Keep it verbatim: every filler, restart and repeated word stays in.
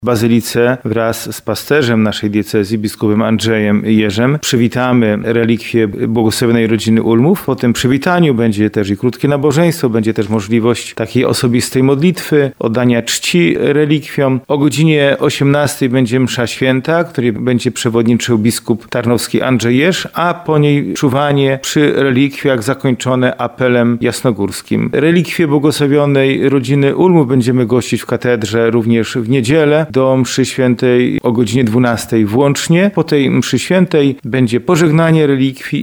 bazylice wraz z pasterzem naszej diecezji, biskupem Andrzejem Jerzem, przywitamy relikwie błogosławionej rodziny Ulmów. Po tym przywitaniu będzie też i krótkie nabożeństwo, będzie też możliwość takiej osobistej modlitwy, oddania czci relikwiom. O godzinie osiemnastej będzie msza święta, której będzie przewodniczył biskup tarnowski Andrzej Jerz, a po niej czuwanie przy relikwiach zakończone apelem jasnogórskim. Relikwie błogosławionej rodziny Ulmów będziemy gościć w katedrze również w niedzielę do mszy świętej o godzinie dwunastej włącznie. Po tej mszy świętej będzie pożegnanie relikwii